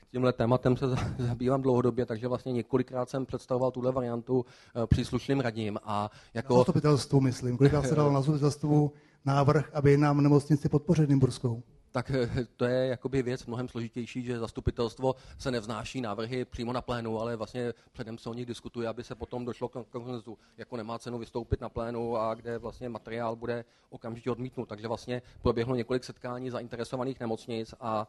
tímhle tématem se zabývám dlouhodobě, takže vlastně několikrát jsem představoval tuhle variantu příslušným radním. A jako... Na zastupitelstvu, myslím. Kolikrát se dal na zastupitelstvu návrh, aby nám nemocnici podpořili nymburskou? Tak to je jakoby věc mnohem složitější, že zastupitelstvo se nevznáší návrhy přímo na plénu, ale vlastně předem se o nich diskutuje, aby se potom došlo k konsenzu. Jako nemá cenu vystoupit na plénu a kde vlastně materiál bude okamžitě odmítnut. Takže vlastně proběhlo několik setkání zainteresovaných nemocnic a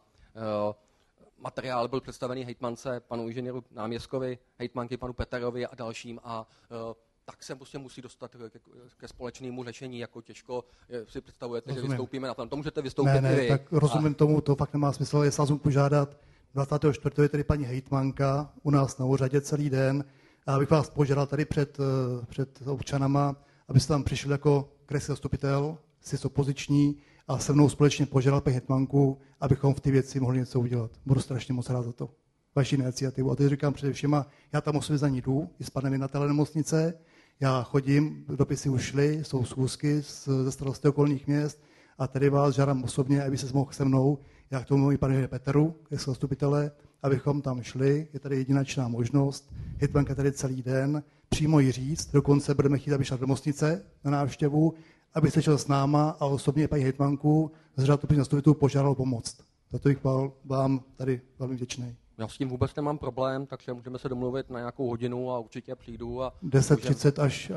materiál byl představený hejtmance, panu inženýru Náměstkovi, hejtmanky panu Peterovi a dalším a tak se prostě musí dostat ke společnému řešení, jako těžko si představujete, že vystoupíme na plán. To můžete vystoupit ne, i vy. Tak rozumím tomu, to fakt nemá smysl. Já se vás požádat, 24. je tady paní hejtmanka u nás na úřadě celý den a abych vás požádal tady před občanama, abyste tam přišli jako krajský zastupitel, jsi opoziční a se mnou společně požádal paní hejtmanku, abychom v té věci mohli něco udělat. Budu strašně moc rád za to. Vaši iniciativu. A teď říkám především, já tam osobně za ní jdu, i s panem jednatelem nemocnice. Já chodím, dopisy ušly, jsou schůzky ze starosty okolních měst a tady vás žádám osobně, aby se mohl se mnou, já k tomu i panu Peteru, jako zastupitele, abychom tam šli. Je tady jedinečná možnost. Hejtmanka tady celý den, přímo jí říct, dokonce budeme chtít, aby šla do nemocnice na návštěvu, aby se šel s náma a osobně paní hejtmanku z řad zastupitelů požádal pomoct. Za to bych vám tady velmi vděčný. Já s tím vůbec nemám problém, takže můžeme se domluvit na nějakou hodinu a určitě přijdu. 10:30 až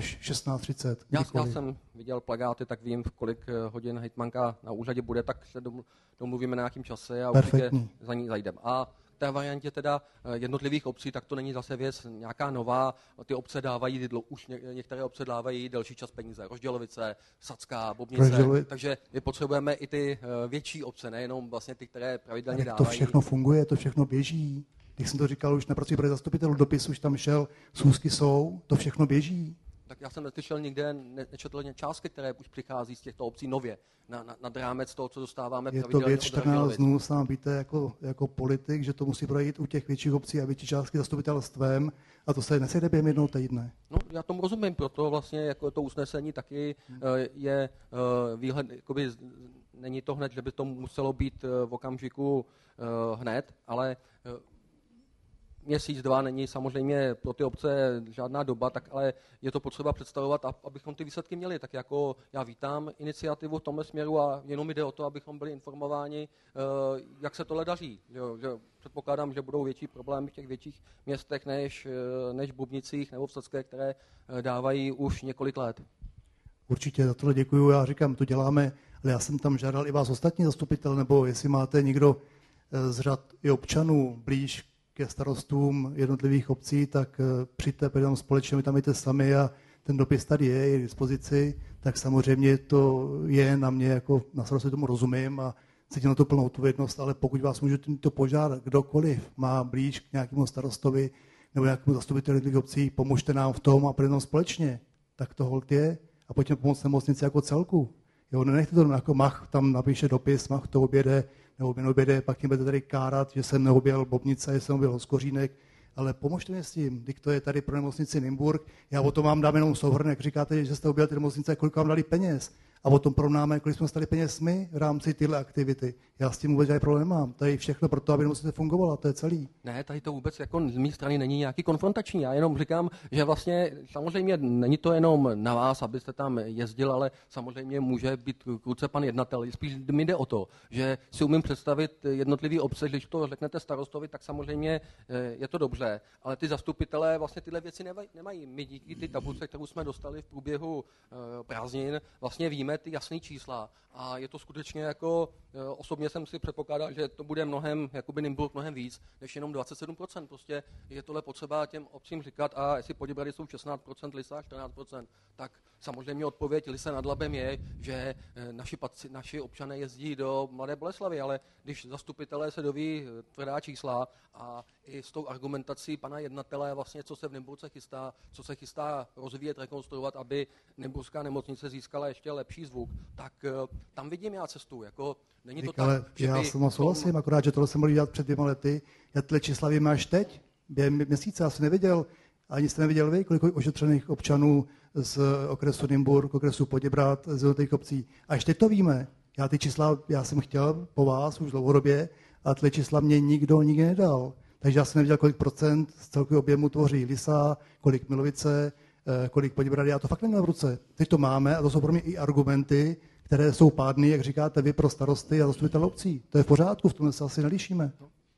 16:30. Já jsem viděl plakáty, tak vím, v kolik hodin hejtmanka na úřadě bude, tak se domluvíme na nějakým čase a určitě za ní zajdeme. A v té variantě teda jednotlivých obcí, tak to není zase věc nějaká nová. Ty obce dávají, už některé obce dávají delší čas peníze. Rozdělovice, Sacká, Bobnice, takže my potřebujeme i ty větší obce, nejenom vlastně ty, které pravidelně dávají. To všechno funguje, to všechno běží. Když jsem to říkal, už na pracuji pro zastupitelů, dopis už tam šel, schůzky jsou, to všechno běží. Tak já jsem neslyšel nikde, nečetl částky, které už přichází z těchto obcí nově, nad rámec toho, co dostáváme pravidelně. Je to věc 14 dnů, sám víte, jako politik, že to musí projít u těch větších obcí a větší částky zastupitelstvem a to se nesejde během jednoho týdne. No, já tomu rozumím, proto vlastně jako to usnesení taky je výhled, jakoby, není to hned, že by to muselo být v okamžiku hned, ale měsíc, dva není samozřejmě pro ty obce žádná doba, tak ale je to potřeba představovat, abychom ty výsledky měli. Tak jako já vítám iniciativu v tomhle směru a jenom jde o to, abychom byli informováni, jak se tohle daří. Že předpokládám, že budou větší problémy v těch větších městech než v Bubnicích nebo v Sacké, které dávají už několik let. Určitě za tohle děkuju. Já říkám, to děláme, ale já jsem tam žádal i vás ostatní zastupitel, nebo jestli máte někdo z řad i občanů blíž ke starostům jednotlivých obcí, tak přijďte, půjdeme společně, my tam jdete sami a ten dopis tady je k dispozici, tak samozřejmě to je na mě, jako na starosti tomu rozumím a cítím na to plnou odpovědnost, ale pokud vás můžu to požádat, kdokoliv má blíž k nějakému starostovi nebo nějakému zastupiteli jednotlivých obcí, pomožte nám v tom a půjdeme společně, tak to holt je a pojďme pomoct nemocnici jako celku. Jo, nenechte to jako Mach tam napíše dopis, Mach to objede, nebo neobjede, pak tím budete tady kárat, že jsem neobjel Bobnice, že jsem objel Hoskořínek, ale pomožte mi s tím, když to je tady pro nemocnici Nymburk, já o tom vám dám jenom souhrn, jak říkáte, že jste objel ty nemocnice, kolik vám dali peněz a o tom porovnáme, kolik jsme stali peněz my v rámci tyhle aktivity. Já s tím vůbec žádný problém nemám, tady všechno pro to, aby nemocnice fungovala, to je celý. Ne, tady to vůbec jako z mé strany není nějaký konfrontační, já jenom říkám, že vlastně samozřejmě není to jenom na vás, abyste tam jezdil, ale samozřejmě může být k ruce pan jednatel. Spíš mi jde o to, že si umím představit jednotlivý obce, když to řeknete starostovi, tak samozřejmě je to dobře, ale ty zastupitelé vlastně tyhle věci nemají. My díky ty tabulce, kterou jsme dostali v průběhu prázdnin, vlastně víme ty jasné čísla a je to skutečně jako osobně jsem si předpokládal, že to bude jakoby Nymburk mnohem víc, než jenom 27%. Prostě je tohle potřeba těm obcím říkat a jestli Poděbrady jsou 16%, Lisa 14%, tak samozřejmě odpověď Lise nad Labem je, že naši občané jezdí do Mladé Boleslavi, ale když zastupitelé se doví tvrdá čísla a i s tou argumentací pana jednatele vlastně, co se v Nymburce chystá, co se chystá rozvíjet, rekonstruovat, aby Nymburská nemocnice získala ještě lepší zvuk, tak tam vidím já cestu. Jako, není to ale tak, že já souhlasím, akorát, že tohle jsem mohl dělat před 2 lety. Já tyhle čísla vím až teď, během měsíce, já jsem neviděl, ani jste neviděl vy, kolik ošetřených občanů z okresu Nymburk, okresu Poděbrad, z jednotlivých obcí. A ještě teď to víme. Já ty čísla, já jsem chtěl po vás už dlouhodobě, a tyhle čísla mě nikdo nikdy nedal. Takže já jsem nevěděl, kolik procent z celkového objemu tvoří Lisa, kolik Milovice, kolik Poděbrady, já to fakt neměl v ruce. Teď to máme a to jsou pro mě i argumenty, které jsou pádné, jak říkáte vy, pro starosty a zastupitele obcí. To je v pořádku, v tom se asi nelišíme.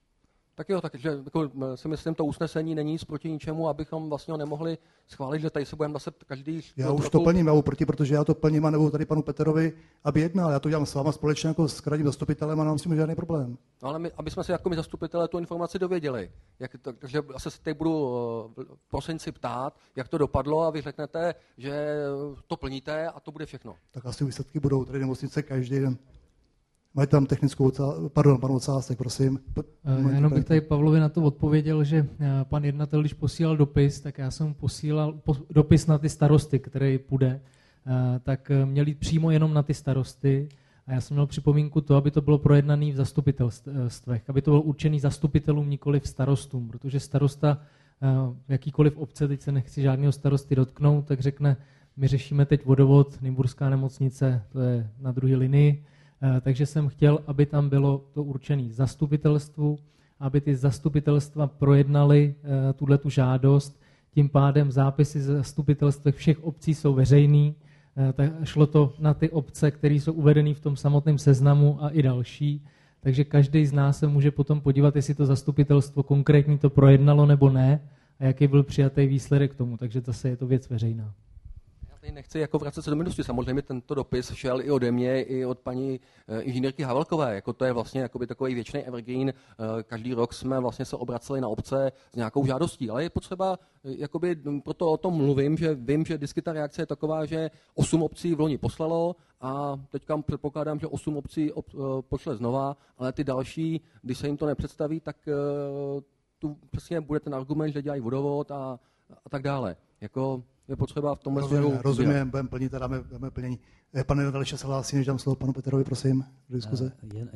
Tak jo, takže jako, si myslím, to usnesení není nic proti ničemu, abychom vlastně nemohli schválit, že tady se budeme zase každý... Já už to plním, já proti, protože já to plním a nebo tady panu Peterovi, aby jednal. Já to dělám s váma společně jako s krajním zastupitelem a nemám s tím žádný problém. No, ale aby jsme se jako my zastupitelé tu informaci dověděli. Takže se teď budu v prosinci ptát, jak to dopadlo a vy řeknete, že to plníte a to bude všechno. Tak asi výsledky budou tady nemocnice každý den. Mají tam technickou pan Ocásek, prosím. Jenom bych tady Pavlovi na to odpověděl, že pan jednatel, když posílal dopis, tak já jsem posílal dopis na ty starosty, který půjde, tak měl jít přímo jenom na ty starosty a já jsem měl připomínku to, aby to bylo projednané v zastupitelstvech, aby to bylo určený zastupitelům, nikoli v starostům, protože starosta jakýkoliv obce, teď se nechci žádného starosty dotknout, tak řekne, my řešíme teď vodovod, Nymburská nemocnice, to je na druhé linii. Takže jsem chtěl, aby tam bylo to určené zastupitelstvu, aby ty zastupitelstva projednaly tu žádost. Tím pádem zápisy ze zastupitelstv všech obcí jsou veřejný. Tak šlo to na ty obce, které jsou uvedeny v tom samotném seznamu a i další. Takže každý z nás se může potom podívat, jestli to zastupitelstvo konkrétně to projednalo nebo ne a jaký byl přijatý výsledek k tomu. Takže zase je to věc veřejná. Nechci jako vracet se do minulosti. Samozřejmě tento dopis šel i ode mě, i od paní inženýrky Havelkové. Jako to je vlastně jakoby takový věčný evergreen. Každý rok jsme vlastně se obraceli na obce s nějakou žádostí. Ale je potřeba, jakoby, proto o tom mluvím, že vím, že vždycky ta reakce je taková, že 8 obcí v loni poslalo a teďka předpokládám, že 8 obcí pošle znova, ale ty další, když se jim to nepředstaví, tak tu přesně bude ten argument, že dělají vodovod a tak dále. Jako je potřeba v tomhle směru... Rozumím, budeme plnit a dáme plnění. Pane Nadališe, se hlásí, než dám slovo panu Peterovi, prosím, do diskuze.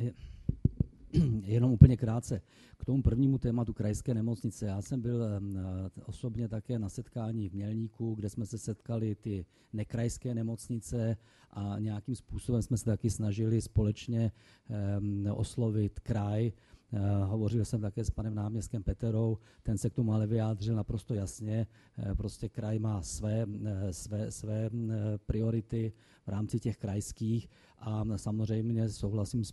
Jenom úplně krátce. K tomu prvnímu tématu krajské nemocnice. Já jsem byl osobně také na setkání v Mělníku, kde jsme se setkali ty nekrajské nemocnice a nějakým způsobem jsme se taky snažili společně oslovit kraj. Hovořil jsem také s panem náměstkem Peterou, ten se k tomu ale vyjádřil naprosto jasně. Prostě kraj má své priority v rámci těch krajských a samozřejmě souhlasím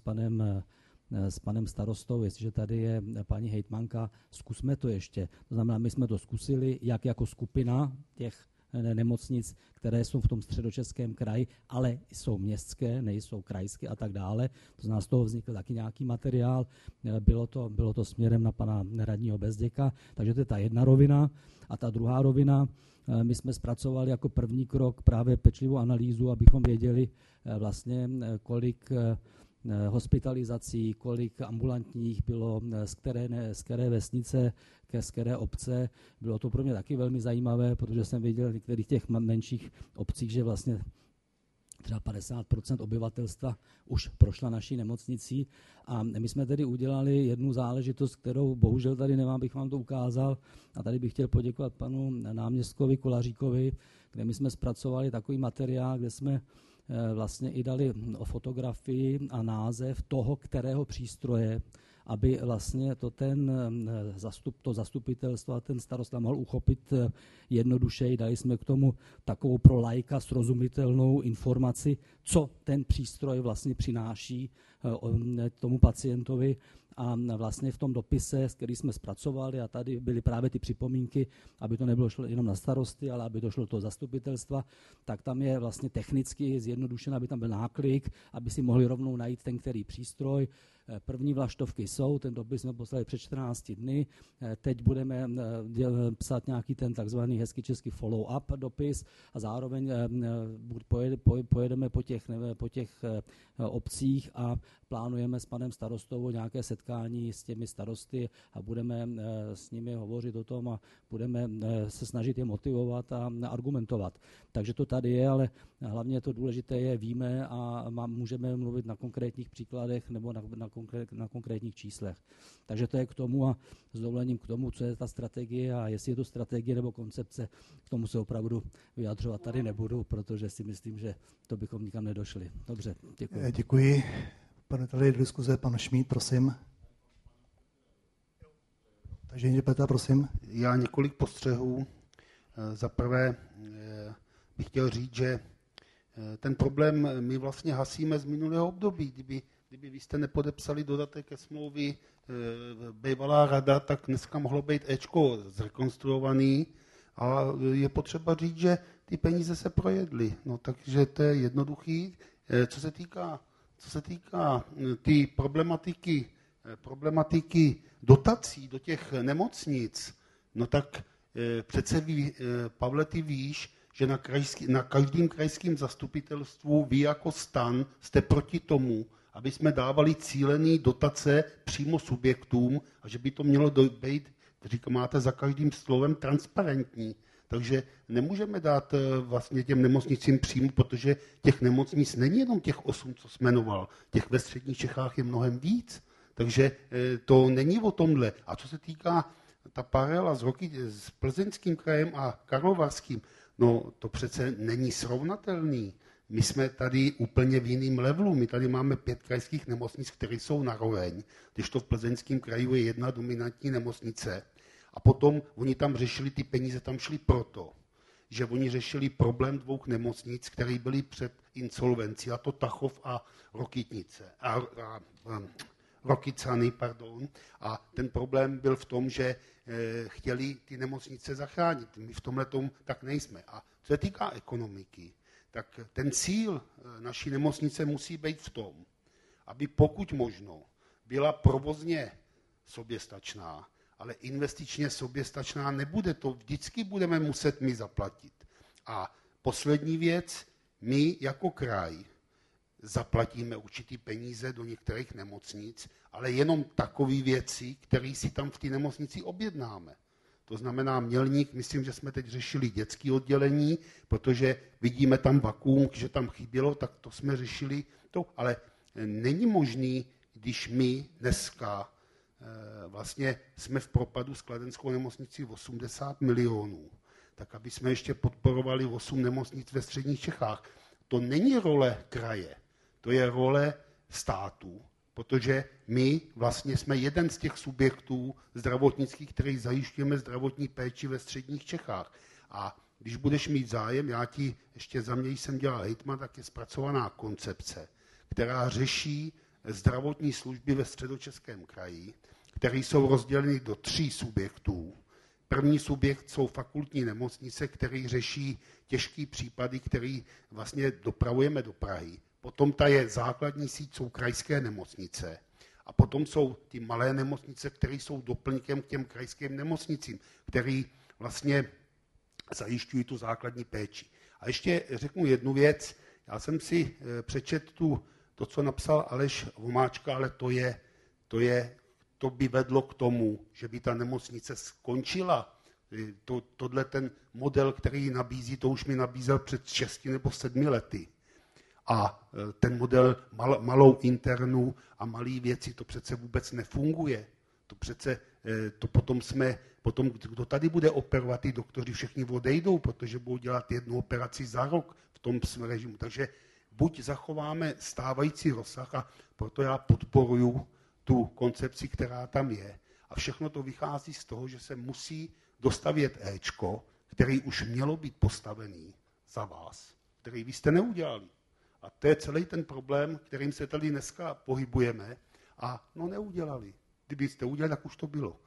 s panem starostou, jestliže tady je paní hejtmanka, zkusme to ještě. To znamená, my jsme to zkusili, jak jako skupina těch nemocnic, které jsou v tom Středočeském kraji, ale jsou městské, nejsou krajské a tak dále. To znamená, z toho vznikl taky nějaký materiál. Bylo to směrem na pana radního Bezděka, takže to je ta jedna rovina. A ta druhá rovina, my jsme zpracovali jako první krok právě pečlivou analýzu, abychom věděli vlastně, kolik hospitalizací, kolik ambulantních bylo, z které vesnice, z které obce. Bylo to pro mě taky velmi zajímavé, protože jsem viděl v některých těch menších obcích, že vlastně třeba 50% obyvatelstva už prošla naší nemocnicí a my jsme tedy udělali jednu záležitost, kterou bohužel tady nemám, abych vám to ukázal a tady bych chtěl poděkovat panu náměstkovi Kolaříkovi, kde my jsme zpracovali takový materiál, kde jsme vlastně i dali fotografii a název toho, kterého přístroje, aby vlastně to zastupitelstvo a ten starosta mohl uchopit jednodušeji. Dali jsme k tomu takovou pro laika srozumitelnou informaci, co ten přístroj vlastně přináší tomu pacientovi. A vlastně v tom dopise, který jsme zpracovali, a tady byly právě ty připomínky, aby to nebylo šlo jenom na starosty, ale aby to šlo do toho zastupitelstva, tak tam je vlastně technicky zjednodušeno, aby tam byl náklik, aby si mohli rovnou najít ten, který přístroj. První vlaštovky jsou, ten dopis jsme poslali před 14 dny, teď budeme psát nějaký ten takzvaný hezky český follow-up dopis a zároveň pojedeme po těch obcích a plánujeme s panem starostou nějaké setkání s těmi starosty a budeme s nimi hovořit o tom a budeme se snažit je motivovat a argumentovat. Takže to tady je, ale hlavně to důležité je, víme a můžeme mluvit na konkrétních příkladech nebo na konkrétních číslech. Takže to je k tomu a s dovolením k tomu, co je ta strategie a jestli je to strategie nebo koncepce, k tomu se opravdu vyjadřovat tady nebudu, protože si myslím, že to bychom nikam nedošli. Dobře, děkuji. Děkuji. Pane, tady do diskuze pan Šmíd, prosím. Ženě Petra, prosím. Já několik postřehů. Za prvé bych chtěl říct, že ten problém my vlastně hasíme z minulého období. Kdyby vy jste nepodepsali dodatek ke smlouvy bývalá rada, tak dneska mohlo být Ečko zrekonstruovaný a je potřeba říct, že ty peníze se projedly. No, takže to je jednoduchý. Co se týká ty problematiky dotací do těch nemocnic, no tak přece Pavle, ty víš, že na každém krajským zastupitelstvu vy jako STAN jste proti tomu, aby jsme dávali cílené dotace přímo subjektům a že by to mělo být, máte za každým slovem, transparentní. Takže nemůžeme dát vlastně těm nemocnicím přímo, protože těch nemocnic není jenom těch 8, co jsi jmenoval. Těch ve středních Čechách je mnohem víc. Takže to není o tomhle. A co se týká ta paralela s Plzeňským krajem a Karlovarským, no to přece není srovnatelný. My jsme tady úplně v jiném levelu. My tady máme 5 krajských nemocnic, které jsou naroveň, když to v Plzeňském kraju je jedna dominantní nemocnice. A potom oni tam řešili, ty peníze tam šly proto, že oni řešili problém 2 nemocnic, které byly před insolvencí, a to Tachov a Rokycany, pardon. A ten problém byl v tom, že chtěli ty nemocnice zachránit. My v tomhletom tak nejsme. A co se týká ekonomiky, tak ten cíl naší nemocnice musí být v tom, aby pokud možno byla provozně soběstačná, ale investičně soběstačná nebude. To vždycky budeme muset my zaplatit. A poslední věc, my jako kraj zaplatíme určitý peníze do některých nemocnic, ale jenom takové věci, které si tam v té nemocnici objednáme. To znamená Mělník, myslím, že jsme teď řešili dětské oddělení, protože vidíme tam vakuum, že tam chybělo, tak to jsme řešili. Ale není možný, když my dneska vlastně jsme v propadu s Kladenskou nemocnicí 80 milionů, tak aby jsme ještě podporovali 8 nemocnic ve středních Čechách. To není role kraje, to je role státu, protože my vlastně jsme jeden z těch subjektů zdravotnických, který zajišťujeme zdravotní péči ve středních Čechách. A když budeš mít zájem, já ti ještě za mě jsem dělal hejtman, tak je zpracovaná koncepce, která řeší zdravotní služby ve Středočeském kraji, které jsou rozděleny do 3 subjektů. První subjekt jsou fakultní nemocnice, které řeší těžké případy, které vlastně dopravujeme do Prahy. Potom ta je základní síť, jsou krajské nemocnice. A potom jsou ty malé nemocnice, které jsou doplňkem k těm krajským nemocnicím, které vlastně zajišťují tu základní péči. A ještě řeknu jednu věc. Já jsem si přečetl to, co napsal Aleš Vomáčka, ale to by vedlo k tomu, že by ta nemocnice skončila. Tohle ten model, který nabízí, to už mi nabízel před 6 nebo 7 lety. A ten model malou internu a malý věci, to přece vůbec nefunguje. Potom kdo tady bude operovat, ty doktoři všichni odejdou, protože budou dělat 1 operaci za rok v tom režimu. Takže buď zachováme stávající rozsah, a proto já podporuju tu koncepci, která tam je. A všechno to vychází z toho, že se musí dostavět Ečko, který už mělo být postavený za vás, který vy jste neudělali. A to je celý ten problém, kterým se tady dneska pohybujeme, a neudělali. Kdybyste udělali, tak už to bylo.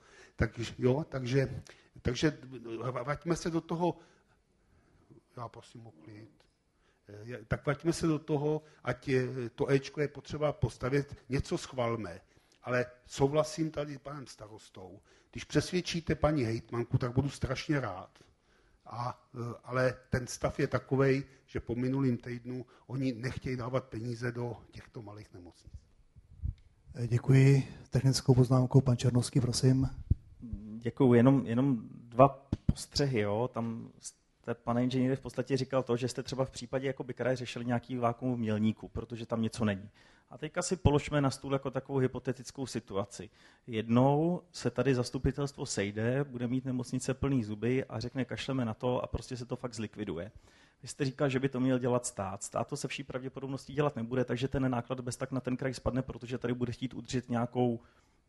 Takže vraťme se do toho, já prosím o klid, tak vraťme se do toho, ať to Ečko je potřeba postavit, něco schvalme. Ale souhlasím tady s panem starostou. Když přesvědčíte paní hejtmanku, tak budu strašně rád. Ale ten stav je takovej, že po minulým týdnu oni nechtějí dávat peníze do těchto malých nemocnic. Děkuji. Technickou poznámkou pan Černovský, prosím. Děkuji. Jenom 2 postřehy. Jo. Tam jste, pane inženýre, v podstatě říkal to, že jste třeba v případě jako by kraje řešili nějaký vákuum v Mělníku, protože tam něco není. A teďka si položme na stůl jako takovou hypotetickou situaci. Jednou se tady zastupitelstvo sejde, bude mít nemocnice plný zuby a řekne, kašleme na to, a prostě se to fakt zlikviduje. Vy jste říkal, že by to měl dělat stát. Stát to se vší pravděpodobností dělat nebude, takže ten náklad bez tak na ten kraj spadne, protože tady bude chtít udržet nějakou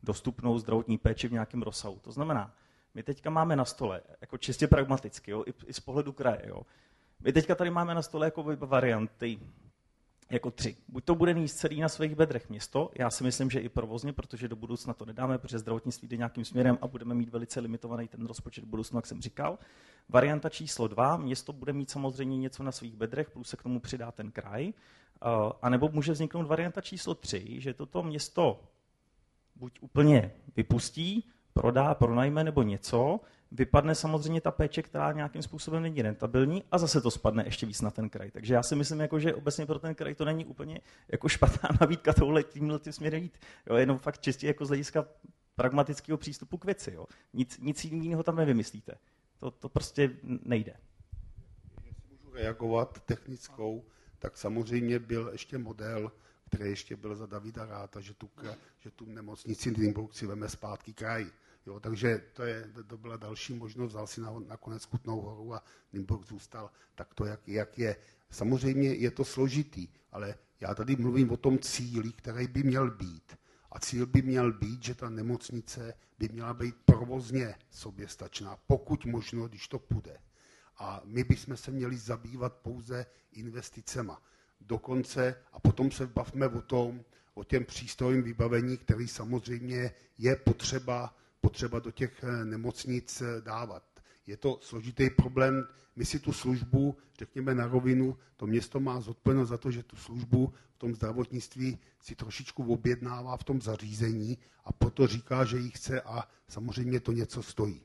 dostupnou zdravotní péči v nějakém rozsahu. To znamená, my teďka máme na stole, jako čistě pragmaticky, jo, i z pohledu kraje, jo. My teďka tady máme na stole jako varianty, jako 3. Buď to bude nést celý na svých bedrech město, já si myslím, že i provozně, protože do budoucna to nedáme, protože zdravotnictví jde nějakým směrem a budeme mít velice limitovaný ten rozpočet v budoucnu, jak jsem říkal. Varianta číslo 2, město bude mít samozřejmě něco na svých bedrech, plus se k tomu přidá ten kraj, anebo může vzniknout varianta číslo 3, že toto město buď úplně vypustí, prodá, pronajme nebo něco, vypadne samozřejmě ta péče, která nějakým způsobem není rentabilní a zase to spadne ještě víc na ten kraj. Takže já si myslím, jako, že obecně pro ten kraj to není úplně jako špatná nabídka tímhle směrem jít. Jo, jenom fakt čistě jako z hlediska pragmatického přístupu k věci. Jo. Nic jiného tam nevymyslíte. To prostě nejde. Jestli můžu reagovat technickou, tak samozřejmě byl ještě model, který ještě byl za Davida Ráta, že tu nemocnici Nymburk si veme zpátky kraj. Jo, takže to byla další možnost, vzal si nakonec Kutnou Horu a Nymburk zůstal takto, jak je. Samozřejmě je to složitý, ale já tady mluvím o tom cíli, který by měl být. A cíl by měl být, že ta nemocnice by měla být provozně soběstačná, pokud možno, když to půjde. A my bychom se měli zabývat pouze investicema. Dokonce, a potom se bavme o těm přístrojovém vybavení, který samozřejmě je potřeba do těch nemocnic dávat. Je to složitý problém. My si tu službu, řekněme na rovinu, to město má zodpovědnost za to, že tu službu v tom zdravotnictví si trošičku objednává v tom zařízení a proto říká, že ji chce a samozřejmě to něco stojí.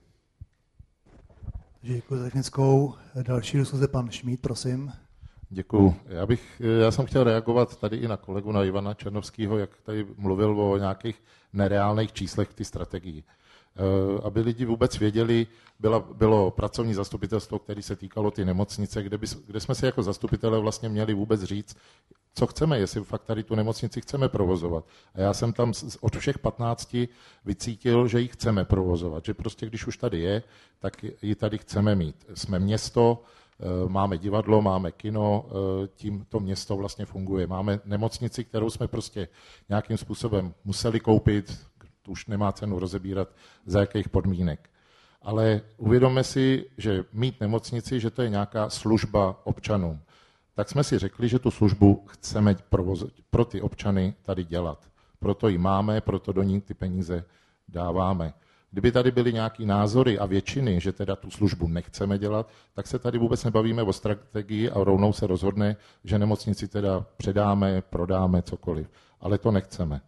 Děkuji za technickou. Další diskuze pan Šmíd, prosím. Děkuju. Já jsem chtěl reagovat tady i na kolegu, na Ivana Černovského, jak tady mluvil o nějakých nereálných číslech v té strategii. Aby lidi vůbec věděli, bylo pracovní zastupitelstvo, které se týkalo ty nemocnice, kde jsme se jako zastupitelé vlastně měli vůbec říct, co chceme, jestli fakt tady tu nemocnici chceme provozovat. A já jsem tam od všech 15 vycítil, že ji chceme provozovat, že prostě když už tady je, tak ji tady chceme mít. Jsme město, máme divadlo, máme kino, tím to město vlastně funguje. Máme nemocnici, kterou jsme prostě nějakým způsobem museli koupit, to už nemá cenu rozebírat, za jakých podmínek. Ale uvědomme si, že mít nemocnici, že to je nějaká služba občanům. Tak jsme si řekli, že tu službu chceme pro ty občany tady dělat. Proto ji máme, proto do ní ty peníze dáváme. Kdyby tady byly nějaký názory a většiny, že teda tu službu nechceme dělat, tak se tady vůbec nebavíme o strategii a rovnou se rozhodne, že nemocnici teda předáme, prodáme, cokoliv. Ale to nechceme.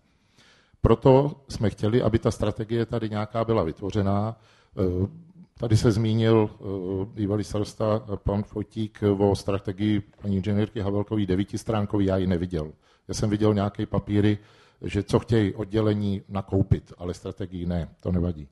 Proto jsme chtěli, aby ta strategie tady nějaká byla vytvořená. Tady se zmínil bývalý starosta pan Fotík o strategii paní inženýrky Havelkové 9stránkový, já ji neviděl. Já jsem viděl nějaké papíry, že co chtějí oddělení nakoupit, ale strategii ne, to nevadí.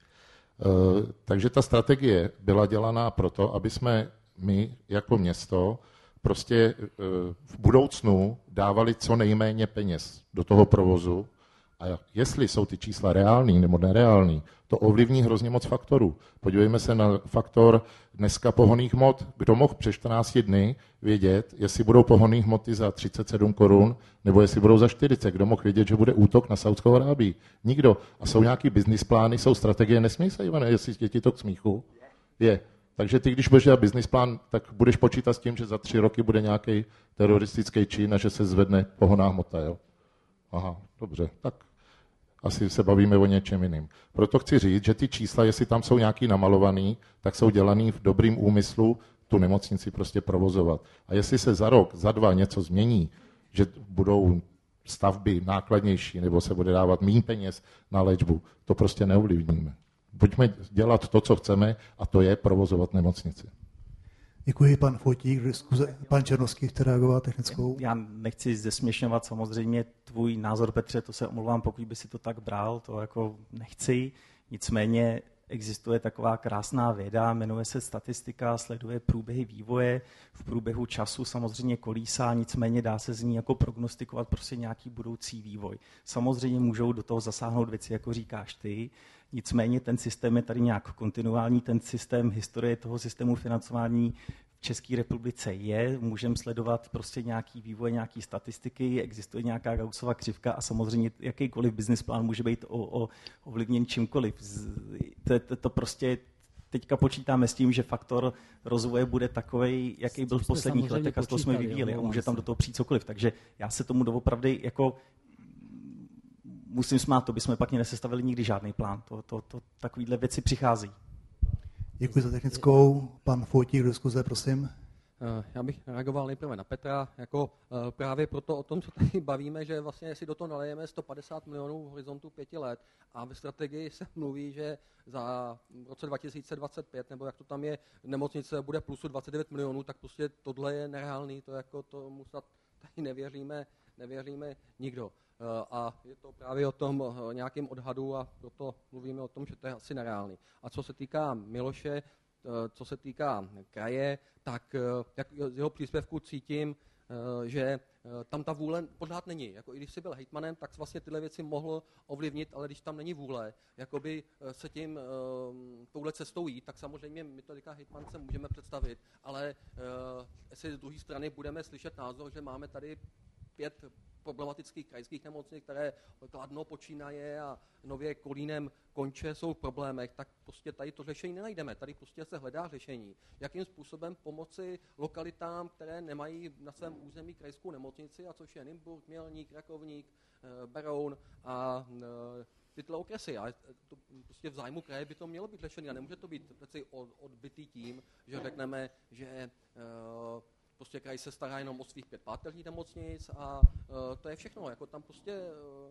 Takže ta strategie byla dělaná proto, aby jsme my jako město prostě v budoucnu dávali co nejméně peněz do toho provozu. A jestli jsou ty čísla reální nebo nereální, to ovlivní hrozně moc faktorů. Podívejme se na faktor dneska pohonných hmot. Kdo mohl před 14 dny vědět, jestli budou pohonné hmoty za 37 korun, nebo jestli budou za 40? Kdo mohl vědět, že bude útok na Saudskou Arábii? Nikdo. A jsou nějaký business plány, jsou strategie, nesmí se, Ivane, jestli je ti to k smíchu? Je. Takže ty, když budeš dělat business plán, tak budeš počítat s tím, že za 3 roky bude nějaký teroristický čin a že se zvedne pohonná hmota, jo? Aha, dobře, tak asi se bavíme o něčem jiným. Proto chci říct, že ty čísla, jestli tam jsou nějaký namalovaný, tak jsou dělaný v dobrým úmyslu tu nemocnici prostě provozovat. A jestli se za rok, za 2 něco změní, že budou stavby nákladnější nebo se bude dávat méně peněz na léčbu, to prostě neovlivníme. Pojďme dělat to, co chceme, a to je provozovat nemocnici. Děkuji, pan Fotík, pan Černovský chce reagovat technickou. Já nechci zesměšňovat samozřejmě tvůj názor, Petře, to se omlouvám, pokud by si to tak bral, to jako nechci. Nicméně existuje taková krásná věda, jmenuje se statistika, sleduje průběhy vývoje, v průběhu času samozřejmě kolísá, nicméně dá se z ní jako prognostikovat prostě nějaký budoucí vývoj. Samozřejmě můžou do toho zasáhnout věci, jako říkáš ty, nicméně ten systém je tady nějak kontinuální, ten systém historie toho systému financování v České republice je, můžeme sledovat prostě nějaký vývoj, nějaký statistiky, existuje nějaká Gaussova křivka a samozřejmě jakýkoliv business plán může být ovlivněn čímkoliv. To prostě teďka počítáme s tím, že faktor rozvoje bude takovej, jaký byl v posledních letech a z toho jsme vyvíjeli a může tam do toho přijít cokoliv. Takže já se tomu doopravdy jako musím smát, to bychom pak nesestavili nikdy žádný plán. Takovýhle věci přichází. Děkuji za technickou. Pan Foutík do diskuze, prosím. Já bych reagoval nejprve na Petra, jako právě proto o tom, co tady bavíme, že vlastně jestli do toho nalejeme 150 milionů v horizontu 5 let a ve strategii se mluví, že za roce 2025, nebo jak to tam je, nemocnice bude plusu 29 milionů, tak prostě tohle je nereálný, to jako tomu snad tady nevěříme nikdo. A je to právě o tom nějakém odhadu a proto mluvíme o tom, že to je asi nereálný. A co se týká Miloše, co se týká kraje, tak jak z jeho příspěvku cítím, že tam ta vůle pořád není. Jako i když jsi byl hejtmanem, tak vlastně tyhle věci mohl ovlivnit, ale když tam není vůle, jakoby se tím touhle cestou jít, tak samozřejmě my to říká hejtmance můžeme představit, ale jestli z druhé strany budeme slyšet názor, že máme tady 5 problematických krajských nemocnic, které Kladno počínaje a nově Kolínem konče jsou v problémech, tak prostě tady to řešení nenajdeme. Tady prostě se hledá řešení. Jakým způsobem pomoci lokalitám, které nemají na svém území krajskou nemocnici, a což je Nymburk, Mělník, Rakovník, Beroun a tyhle okresy. A to prostě v zájmu kraje by to mělo být řešené a nemůže to být odbytý tím, že řekneme, že prostě kraj se stará jenom o svých 5 páteřních nemocnic a to je všechno. Jako tam prostě,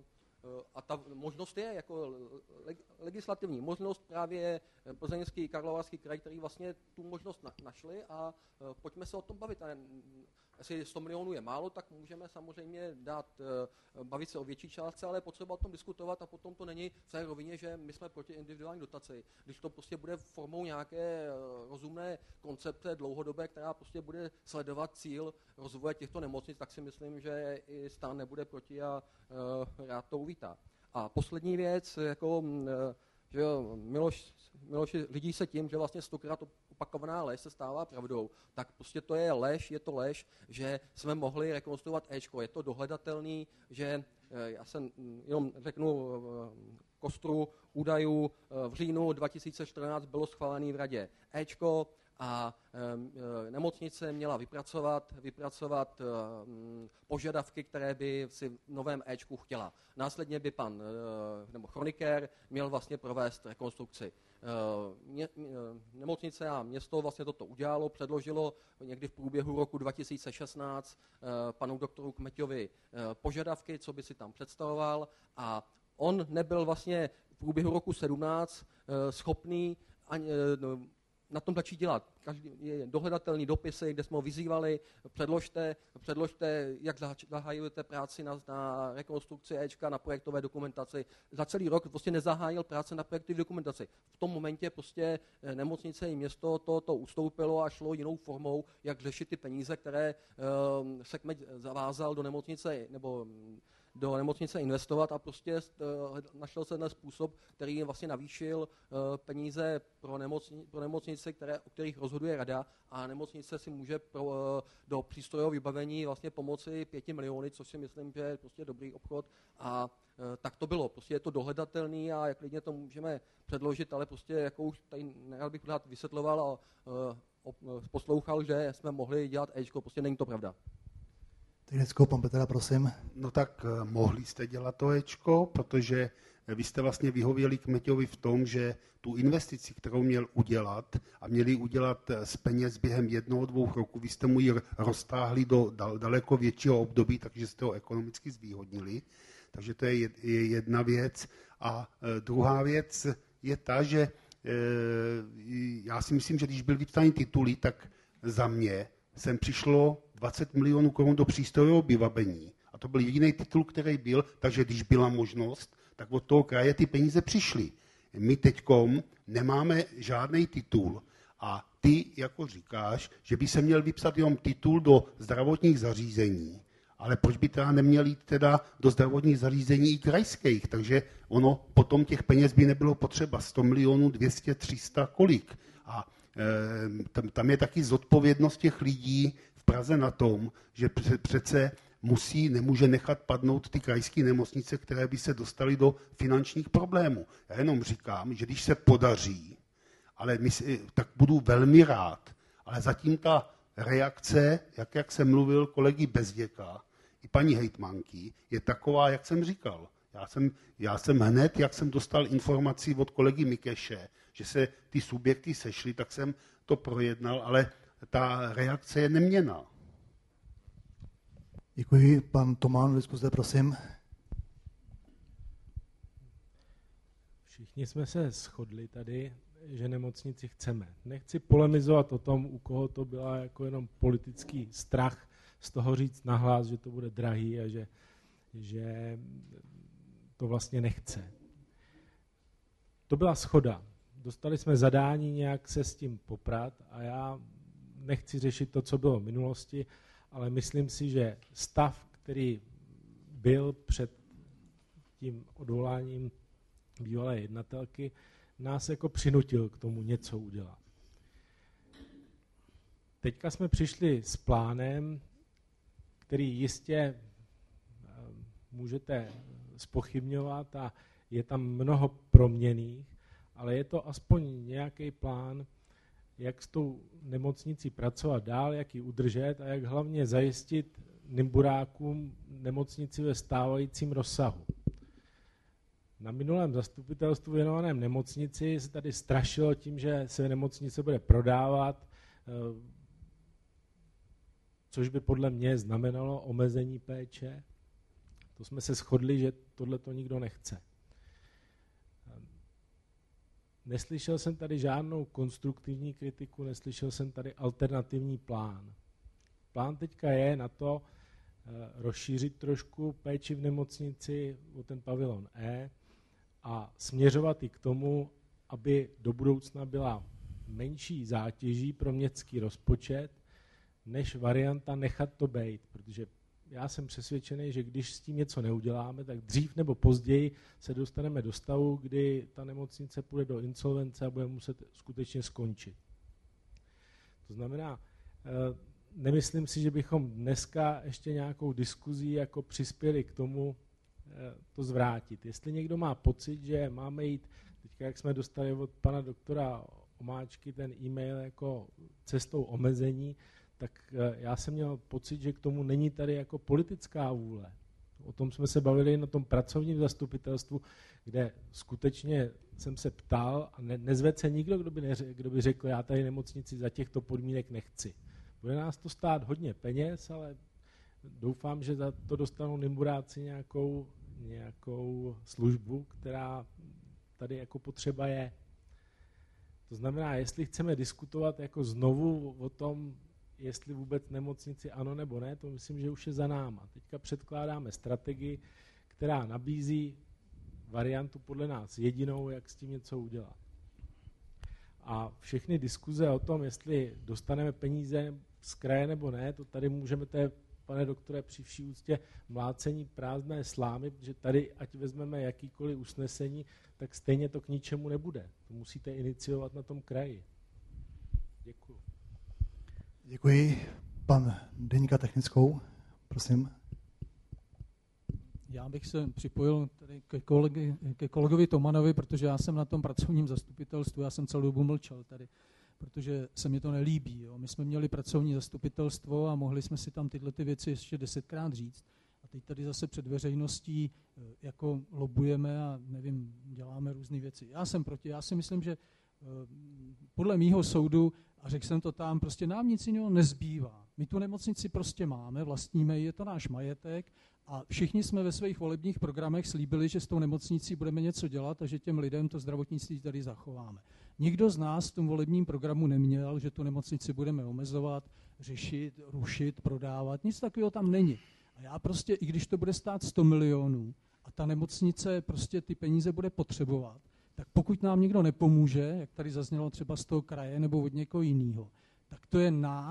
a ta možnost je jako legislativní možnost právě Plzeňský, Karlovarský kraj, který vlastně tu možnost našli a pojďme se o tom bavit. A jestli 100 milionů je málo, tak můžeme samozřejmě bavit se o větší částce, ale je potřeba o tom diskutovat a potom to není v té rovině, že my jsme proti individuální dotaci. Když to prostě bude formou nějaké rozumné koncepce dlouhodobé, která prostě bude sledovat cíl rozvoje těchto nemocnic, tak si myslím, že i stát nebude proti a rád to uvítá. A poslední věc, jako že Miloš lidí se tím, že vlastně 100krát opakovaná lež se stává pravdou, tak prostě to je lež, že jsme mohli rekonstruovat Ečko. Je to dohledatelný, že já jsem jenom řeknu kostru údajů, v říjnu 2014 bylo schválený v radě Ečko a nemocnice měla vypracovat požadavky, požadavky, které by si v novém Ečku chtěla. Následně by pan nebo chronikér měl vlastně provést rekonstrukci. Nemocnice a město vlastně toto udělalo, předložilo někdy v průběhu roku 2016 panu doktoru Kmeťovi požadavky, co by si tam představoval, a on nebyl vlastně v průběhu roku 17 schopný ani na tom začít dělat. Každý je dohledatelný dopisy, kde jsme ho vyzývali, předložte, jak zahájujete práci na rekonstrukci Ečka, na projektové dokumentaci. Za celý rok prostě nezahájil práce na projektové dokumentaci. V tom momentě prostě nemocnice i město to ustoupilo a šlo jinou formou, jak řešit ty peníze, které se Kmeď zavázal do nemocnice investovat, a prostě našel se ten způsob, který vlastně navýšil peníze pro nemocnice, o kterých rozhoduje rada, a nemocnice si může do přístrojového vybavení vlastně pomoci 5 miliony, což si myslím, že je prostě dobrý obchod, a tak to bylo. Prostě je to dohledatelný a jak klidně to můžeme předložit, ale prostě jako už tady nerad bych rád vysvětloval a poslouchal, že jsme mohli dělat Ečko, prostě není to pravda. Technickou, pan Petra, prosím. No tak mohli jste dělat to Ečko, protože vy jste vlastně vyhověli Kmeťovi v tom, že tu investici, kterou měl udělat a měli udělat z peněz během 1-2 roku, vy jste mu ji roztáhli do daleko většího období, takže jste ho ekonomicky zvýhodnili. Takže to je jedna věc. A druhá věc je ta, že já si myslím, že když byl vypsaný tituly, tak za mě sem přišlo 20 milionů korun do přístrojového vybavení. A to byl jediný titul, který byl, takže když byla možnost, tak od toho kraje ty peníze přišly. My teďkom nemáme žádný titul a ty jako říkáš, že by se měl vypsat jenom titul do zdravotních zařízení, ale proč by teda neměl jít teda do zdravotních zařízení i krajských, takže ono potom těch peněz by nebylo potřeba 100 milionů, 200, 300, kolik. A tam je taky zodpovědnost těch lidí v Praze na tom, že přece nemůže nechat padnout ty krajské nemocnice, které by se dostaly do finančních problémů. Já jenom říkám, že když se podaří, tak budu velmi rád, ale zatím ta reakce, jak jsem mluvil kolegy Bezděka i paní hejtmanky, je taková, jak jsem říkal. Já jsem hned, jak jsem dostal informaci od kolegy Mikeše, že se ty subjekty sešly, tak jsem to projednal, ale ta reakce je neměnná. Děkuji. Pan Tomán, diskuze, prosím. Všichni jsme se shodli tady, že nemocnici chceme. Nechci polemizovat o tom, u koho to byla jako jenom politický strach z toho říct nahlas, že to bude drahý a že to vlastně nechce. To byla shoda. Dostali jsme zadání nějak se s tím poprat a já nechci řešit to, co bylo v minulosti, ale myslím si, že stav, který byl před tím odvoláním bývalé jednatelky, nás jako přinutil k tomu něco udělat. Teďka jsme přišli s plánem, který jistě můžete zpochybňovat a je tam mnoho proměnných, ale je to aspoň nějaký plán, jak s tou nemocnicí pracovat dál, jak ji udržet a jak hlavně zajistit Nymburákům nemocnici ve stávajícím rozsahu. Na minulém zastupitelstvu věnovaném nemocnici se tady strašilo tím, že se nemocnice bude prodávat, což by podle mě znamenalo omezení péče. To jsme se shodli, že tohle to nikdo nechce. Neslyšel jsem tady žádnou konstruktivní kritiku, neslyšel jsem tady alternativní plán. Plán teďka je na to rozšířit trošku péči v nemocnici o ten pavilon E a směřovat i k tomu, aby do budoucna byla menší zátěží pro městský rozpočet, než varianta nechat to bejt, protože já jsem přesvědčený, že když s tím něco neuděláme, tak dřív nebo později se dostaneme do stavu, kdy ta nemocnice půjde do insolvence a bude muset skutečně skončit. To znamená, nemyslím si, že bychom dneska ještě nějakou diskuzí jako přispěli k tomu to zvrátit. Jestli někdo má pocit, že máme jít, teďka jak jsme dostali od pana doktora Omáčky ten e-mail jako cestou omezení, tak já jsem měl pocit, že k tomu není tady jako politická vůle. O tom jsme se bavili na tom pracovním zastupitelstvu, kde skutečně jsem se ptal a nezvedl se nikdo, kdo by řekl, já tady nemocnici za těchto podmínek nechci. Bude nás to stát hodně peněz, ale doufám, že za to dostanou Nymburáci nějakou službu, která tady jako potřeba je. To znamená, jestli chceme diskutovat jako znovu o tom, jestli vůbec nemocnici ano nebo ne, to myslím, že už je za náma. Teďka předkládáme strategii, která nabízí variantu podle nás jedinou, jak s tím něco udělat. A všechny diskuze o tom, jestli dostaneme peníze z kraje nebo ne, to tady můžeme, pane doktore, při vší úctě mlácení prázdné slámy, protože tady, ať vezmeme jakýkoliv usnesení, tak stejně to k ničemu nebude. To musíte iniciovat na tom kraji. Děkuji. Děkuji. Pan Deníka technickou, prosím. Já bych se připojil tady ke kolegovi Tomanovi, protože já jsem na tom pracovním zastupitelstvu, já jsem celou dobu mlčel tady, protože se mi to nelíbí. Jo. My jsme měli pracovní zastupitelstvo a mohli jsme si tam tyhle ty věci ještě 10krát říct. A teď tady zase před veřejností jako lobujeme a nevím, děláme různé věci. Já jsem proti, já si myslím, že podle mýho soudu, a řekl jsem to tam, prostě nám nic jiného nezbývá. My tu nemocnici prostě máme, vlastníme, je to náš majetek a všichni jsme ve svých volebních programech slíbili, že s tou nemocnicí budeme něco dělat a že těm lidem to zdravotnictví tady zachováme. Nikdo z nás v tom volebním programu neměl, že tu nemocnici budeme omezovat, řešit, rušit, prodávat, nic takového tam není. A já prostě, i když to bude stát 100 milionů a ta nemocnice prostě ty peníze bude potřebovat, tak pokud nám někdo nepomůže, jak tady zaznělo třeba z toho kraje nebo od někoho jiného, tak to je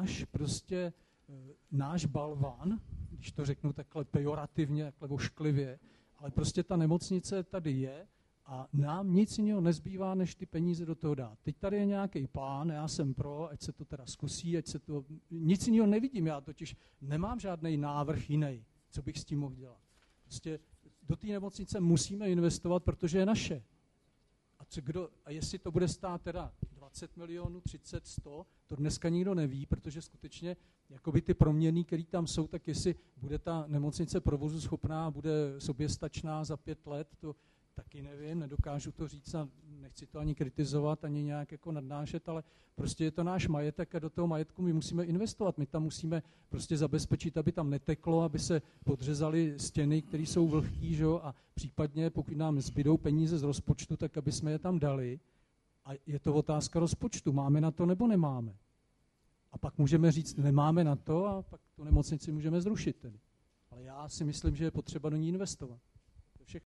náš balvan, když to řeknu takhle pejorativně, takhle ošklivě, ale prostě ta nemocnice tady je A nám nic jiného nezbývá, než ty peníze do toho dát. Teď tady je nějaký plán, já jsem pro, ať se to teda zkusí, nic jiného nevidím, já totiž nemám žádný návrh jiný, co bych s tím mohl dělat. Prostě do té nemocnice musíme investovat, protože je naše. A jestli to bude stát teda 20 milionů, 30, 100, to dneska nikdo neví, protože skutečně jakoby ty proměny, které tam jsou, tak jestli bude ta nemocnice provozu schopná, bude soběstačná za 5 let, to taky nevím, nedokážu to říct a nechci to ani kritizovat, ani nějak jako nadnášet, ale prostě je to náš majetek a do toho majetku my musíme investovat. My tam musíme prostě zabezpečit, aby tam neteklo, aby se podřezaly stěny, které jsou vlhký, že? A případně, pokud nám zbydou peníze z rozpočtu, tak aby jsme je tam dali. A je to otázka rozpočtu. Máme na to nebo nemáme? A pak můžeme říct, nemáme na to a pak tu nemocnici můžeme zrušit tedy. Ale já si myslím, že je potřeba do ní investovat.